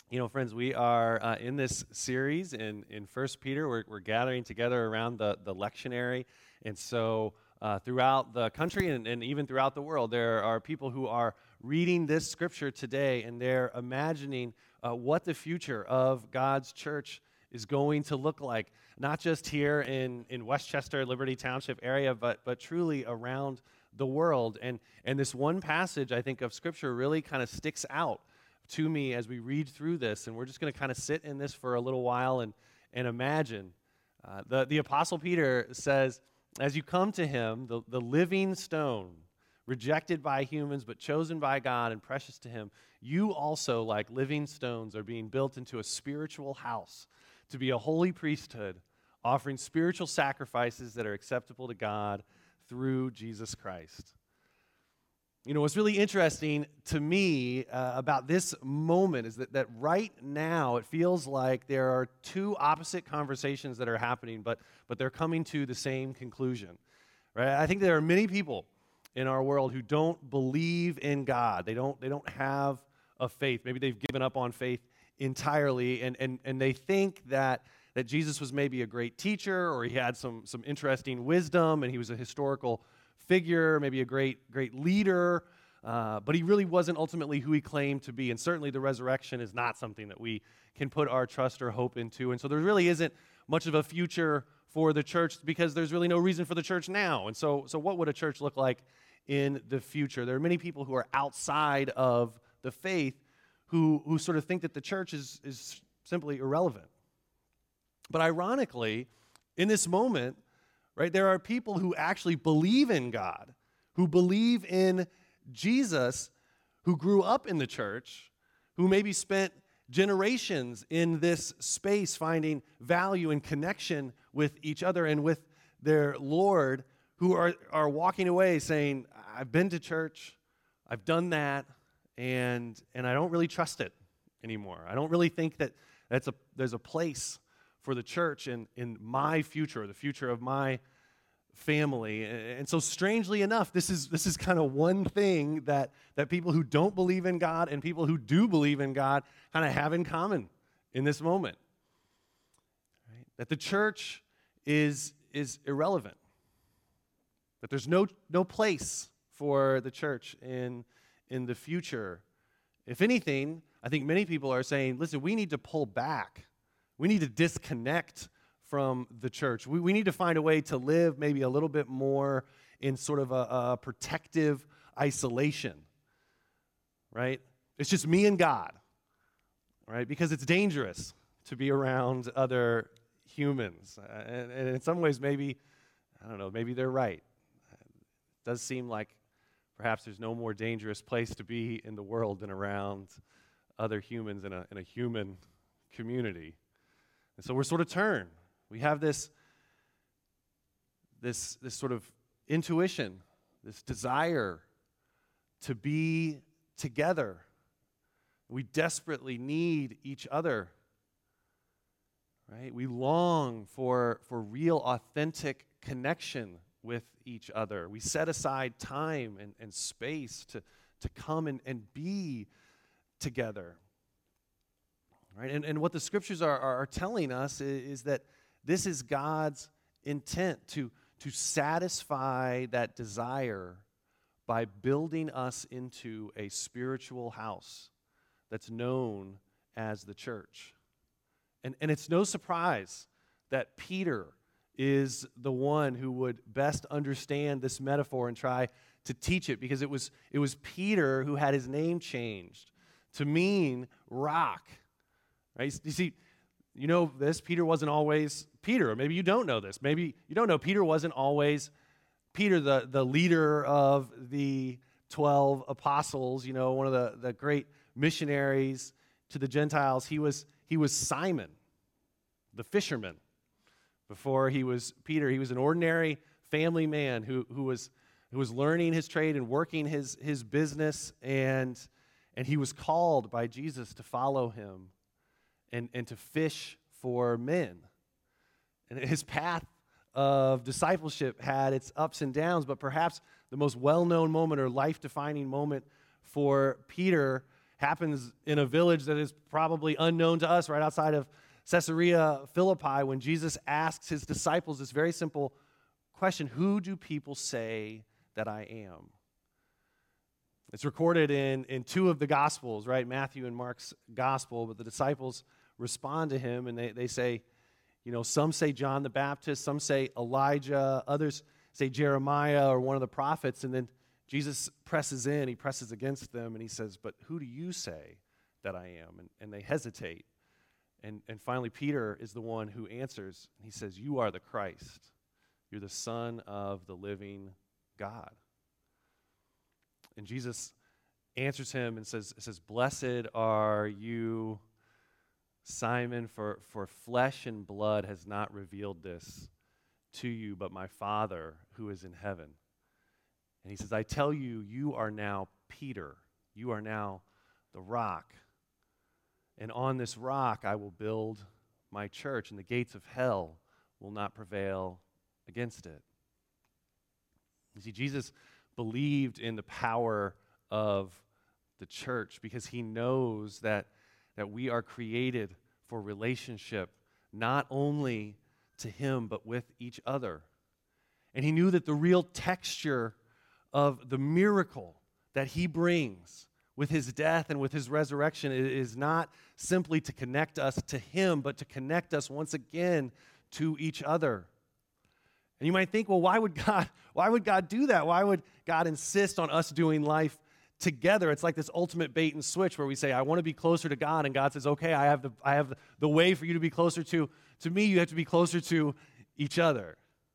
You know, friends, we are in this series in First Peter. We're gathering together around the lectionary, and so throughout the country and even throughout the world, there are people who are reading this scripture today, and they're imagining what the future of God's church is going to look like, not just here in Westchester, Liberty Township area, but truly around the world. And this one passage, I think, of scripture really kind of sticks out to me as we read through this, and we're just going to kind of sit in this for a little while and imagine. The Apostle Peter says, as you come to him, the living stone, rejected by humans but chosen by God and precious to him, you also, like living stones, are being built into a spiritual house to be a holy priesthood, offering spiritual sacrifices that are acceptable to God through Jesus Christ. You know, what's really interesting to me about this moment is that right now it feels like there are two opposite conversations that are happening, but they're coming to the same conclusion. Right? I think there are many people in our world who don't believe in God. They don't have a faith. Maybe they've given up on faith entirely, and they think that Jesus was maybe a great teacher, or he had some interesting wisdom, and he was a historical figure, maybe a great leader, but he really wasn't ultimately who he claimed to be. And certainly the resurrection is not something that we can put our trust or hope into. And so there really isn't much of a future for the church because there's really no reason for the church now. And so what would a church look like in the future? There are many people who are outside of the faith who sort of think that the church is simply irrelevant. But ironically, in this moment, right, there are people who actually believe in God, who believe in Jesus, who grew up in the church, who maybe spent generations in this space finding value and connection with each other and with their Lord, who are walking away saying, I've been to church, I've done that, and I don't really trust it anymore. I don't really think that there's a place for the church in my future, the future of my family. And so strangely enough, this is kind of one thing that people who don't believe in God and people who do believe in God kind of have in common in this moment. Right? That the church is irrelevant. That there's no place for the church in the future. If anything, I think many people are saying, listen, we need to pull back. We need to disconnect from the church. We need to find a way to live maybe a little bit more in sort of a protective isolation, right? It's just me and God, right? Because it's dangerous to be around other humans. And in some ways, maybe, I don't know, maybe they're right. It does seem like perhaps there's no more dangerous place to be in the world than around other humans in a human community. And so we're sort of turned. We have this sort of intuition, this desire to be together. We desperately need each other, right? We long for real, authentic connection with each other. We set aside time and space to come and be together, right? And what the scriptures are telling us is that this is God's intent to satisfy that desire by building us into a spiritual house that's known as the church. And it's no surprise that Peter is the one who would best understand this metaphor and try to teach it, because it was Peter who had his name changed to mean rock. Right? You see, you know this, Peter wasn't always Peter, or maybe you don't know this. Maybe you don't know Peter wasn't always Peter, the leader of the 12 apostles, you know, one of the great missionaries to the Gentiles. He was Simon, the fisherman. Before he was Peter, he was an ordinary family man who was learning his trade and working his business, and he was called by Jesus to follow him and to fish for men. And his path of discipleship had its ups and downs, but perhaps the most well-known moment or life-defining moment for Peter happens in a village that is probably unknown to us right outside of Caesarea Philippi when Jesus asks his disciples this very simple question: who do people say that I am? It's recorded in two of the Gospels, right? Matthew and Mark's Gospel, but the disciples respond to him and they say, some say John the Baptist, some say Elijah, others say Jeremiah or one of the prophets, and then Jesus presses in, he presses against them, and he says, but who do you say that I am? And they hesitate. And finally, Peter is the one who answers, and he says, you are the Christ. You're the Son of the living God. And Jesus answers him and says, blessed are you, Simon, for flesh and blood has not revealed this to you, but my Father who is in heaven. And he says, I tell you, you are now Peter. You are now the rock. And on this rock I will build my church, and the gates of hell will not prevail against it. You see, Jesus believed in the power of the church because he knows that we are created for relationship, not only to him, but with each other. And he knew that the real texture of the miracle that he brings with his death and with his resurrection is not simply to connect us to him, but to connect us once again to each other. And you might think, well, why would God do that? Why would God insist on us doing life together? It's like this ultimate bait and switch where we say, I want to be closer to God, and God says, okay, I have the way for you to be closer to me. You have to be closer to each other.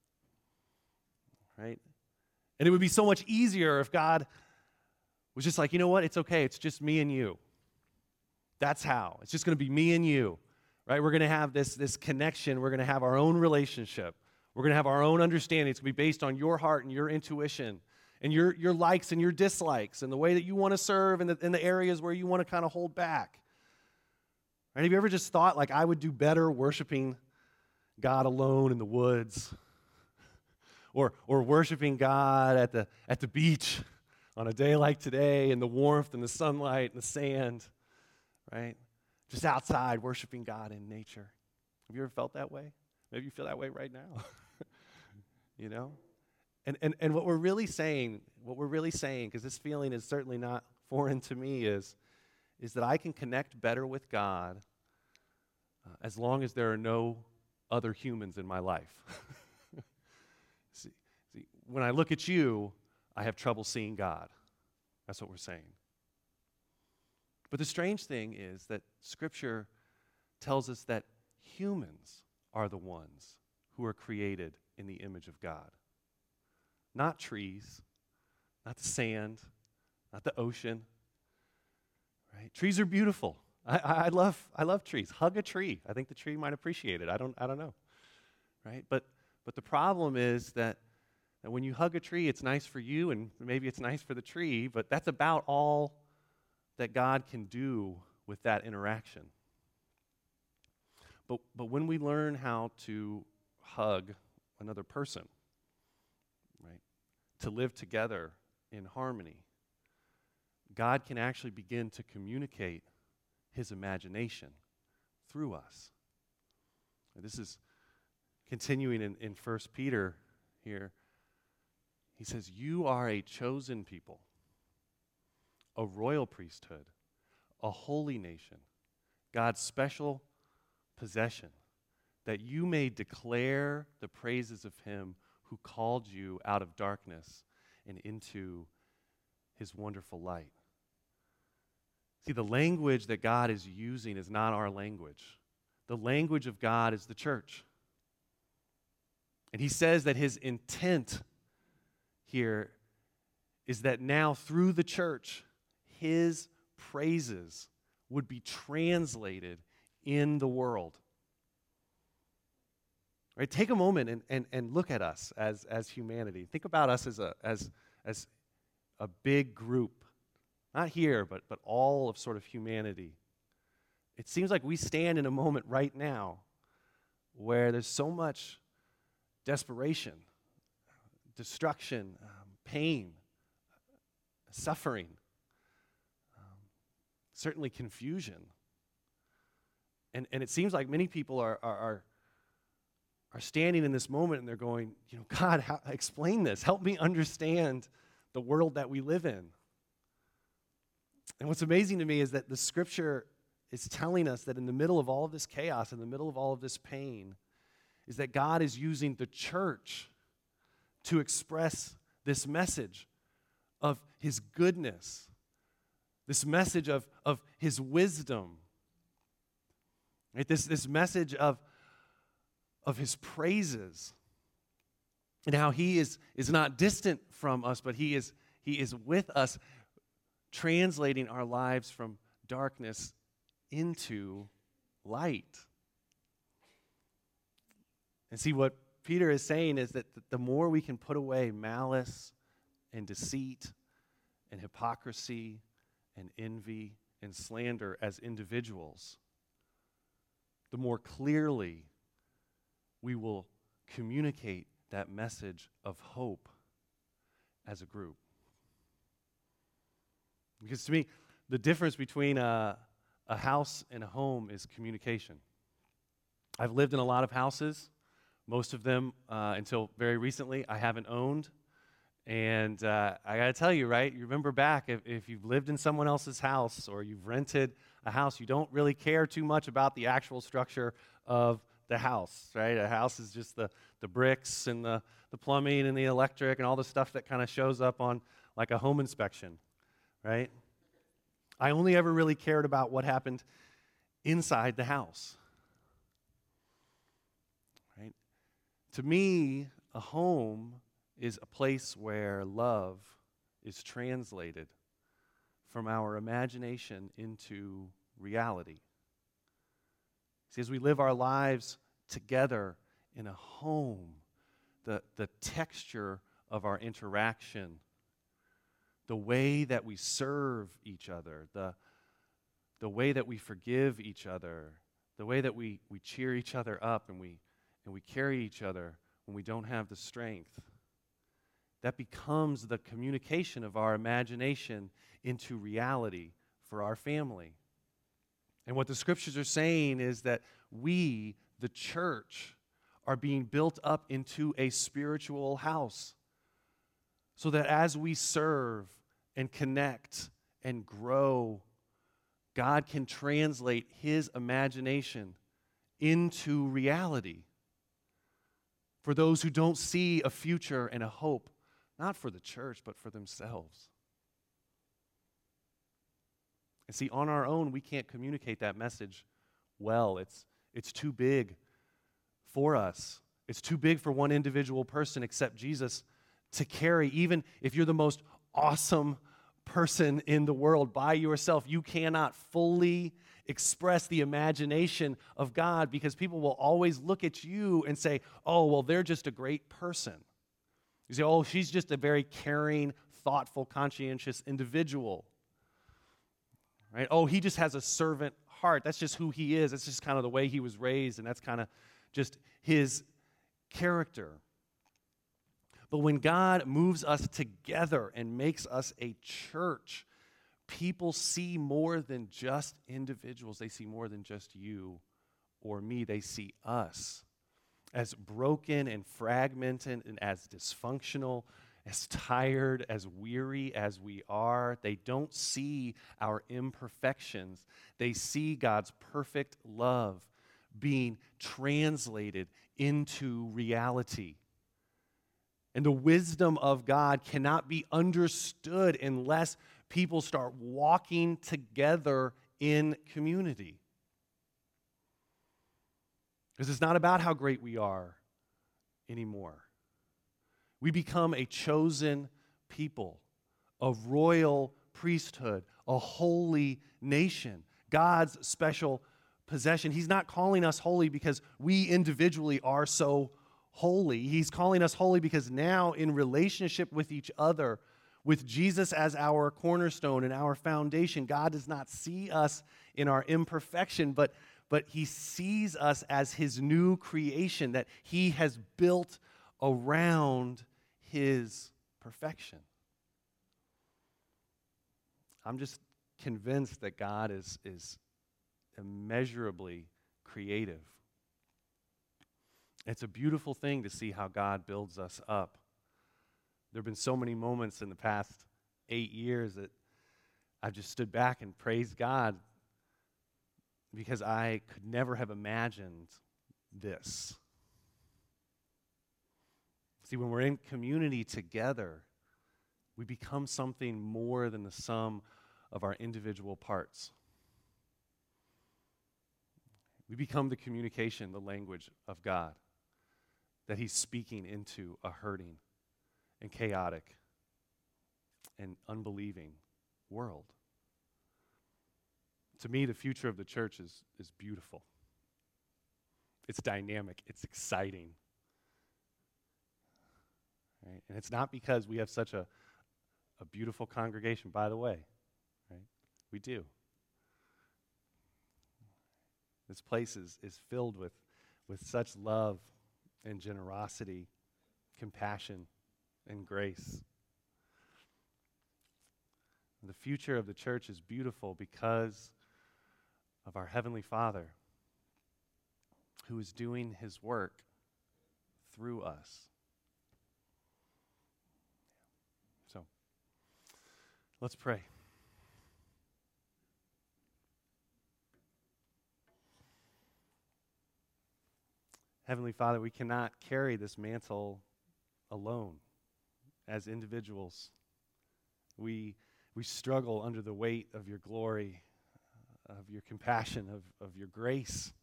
Right? And it would be so much easier if God was just like, you know what? It's okay. It's just me and you. That's how. It's just going to be me and you. Right? We're going to have this connection. We're going to have our own relationship. We're going to have our own understanding. It's going to be based on your heart and your intuition and your likes and your dislikes and the way that you want to serve and in the areas where you want to kind of hold back. Right? Have you ever just thought, like, I would do better worshiping God alone in the woods or worshiping God at the beach on a day like today in the warmth and the sunlight and the sand, right? Just outside worshiping God in nature. Have you ever felt that way? Maybe you feel that way right now. You know? And what we're really saying, because this feeling is certainly not foreign to me, is that I can connect better with God as long as there are no other humans in my life. See, when I look at you, I have trouble seeing God. That's what we're saying. But the strange thing is that Scripture tells us that humans are the ones who are created in the image of God. Not trees, not the sand, not the ocean. Right? Trees are beautiful. I love trees. Hug a tree. I think the tree might appreciate it. I don't know. Right? But the problem is that when you hug a tree, it's nice for you and maybe it's nice for the tree, but that's about all that God can do with that interaction. But when we learn how to hug another person, right, to live together in harmony, God can actually begin to communicate his imagination through us. And this is continuing in 1 Peter here. He says, you are a chosen people, a royal priesthood, a holy nation, God's special possession, that you may declare the praises of him who called you out of darkness and into his wonderful light. See, the language that God is using is not our language. The language of God is the church. And he says that his intent here is that now through the church, his praises would be translated in the world. Right? Take a moment and look at us as humanity. Think about us as a big group. Not here, but all of sort of humanity. It seems like we stand in a moment right now where there's so much desperation, destruction, pain, suffering. certainly confusion. And it seems like many people are standing in this moment and they're going, God, explain this. Help me understand the world that we live in. And what's amazing to me is that the Scripture is telling us that in the middle of all of this chaos, in the middle of all of this pain, is that God is using the church to express this message of his goodness, this message of his wisdom, right? This message of his praises, and how he is not distant from us, but he is with us, translating our lives from darkness into light. And see, what Peter is saying is that the more we can put away malice and deceit and hypocrisy and envy and slander as individuals, the more clearly we will communicate that message of hope as a group. Because to me, the difference between a house and a home is communication. I've lived in a lot of houses. Most of them, until very recently, I haven't owned. And I got to tell you, right, you remember back, if you've lived in someone else's house or you've rented a house, you don't really care too much about the actual structure of the house, right? A house is just the bricks and the plumbing and the electric and all the stuff that kind of shows up on like a home inspection, right? I only ever really cared about what happened inside the house, right? To me, a home is a place where love is translated from our imagination into reality. See, as we live our lives together in a home, the texture of our interaction, the way that we serve each other, the way that we forgive each other, the way that we cheer each other up and we carry each other when we don't have the strength, that becomes the communication of our imagination into reality for our family. And what the Scriptures are saying is that we, the church, are being built up into a spiritual house, so that as we serve and connect and grow, God can translate his imagination into reality for those who don't see a future and a hope, not for the church, but for themselves. And see, on our own, we can't communicate that message well. It's too big for us. It's too big for one individual person except Jesus to carry. Even if you're the most awesome person in the world by yourself, you cannot fully express the imagination of God, because people will always look at you and say, oh, well, they're just a great person. You say, oh, she's just a very caring, thoughtful, conscientious individual. Right? Oh, he just has a servant heart. That's just who he is. That's just kind of the way he was raised, and that's kind of just his character. But when God moves us together and makes us a church, people see more than just individuals. They see more than just you or me. They see us as broken and fragmented and as dysfunctional, as tired, as weary as we are. They don't see our imperfections. They see God's perfect love being translated into reality. And the wisdom of God cannot be understood unless people start walking together in community. Because it's not about how great we are anymore. We become a chosen people, a royal priesthood, a holy nation, God's special possession. He's not calling us holy because we individually are so holy. He's calling us holy because now, in relationship with each other, with Jesus as our cornerstone and our foundation, God does not see us in our imperfection, but he sees us as his new creation that he has built around his perfection. I'm just convinced that God is immeasurably creative. It's a beautiful thing to see how God builds us up. There have been so many moments in the past 8 years that I've just stood back and praised God because I could never have imagined this. See, when we're in community together, we become something more than the sum of our individual parts. We become the communication, the language of God that He's speaking into a hurting and chaotic and unbelieving world. To me, the future of the church is beautiful. It's dynamic. It's exciting. Right? And it's not because we have such a beautiful congregation, by the way. Right? We do. This place is filled with such love and generosity, compassion, and grace. The future of the church is beautiful because of our Heavenly Father who is doing His work through us. So, let's pray. Heavenly Father, we cannot carry this mantle alone as individuals. We struggle under the weight of your glory, of your compassion, of your grace.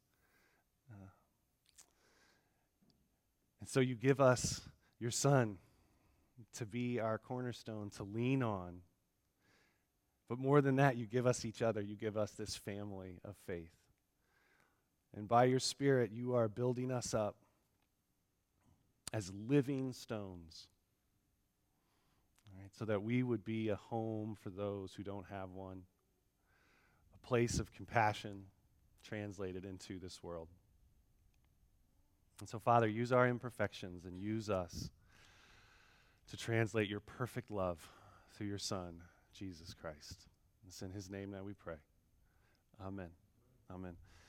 And so you give us your Son to be our cornerstone, to lean on. But more than that, you give us each other. You give us this family of faith. And by your Spirit, you are building us up as living stones, all right, so that we would be a home for those who don't have one, a place of compassion translated into this world. And so, Father, use our imperfections and use us to translate your perfect love through your Son, Jesus Christ. It's in His name that we pray. Amen. Amen.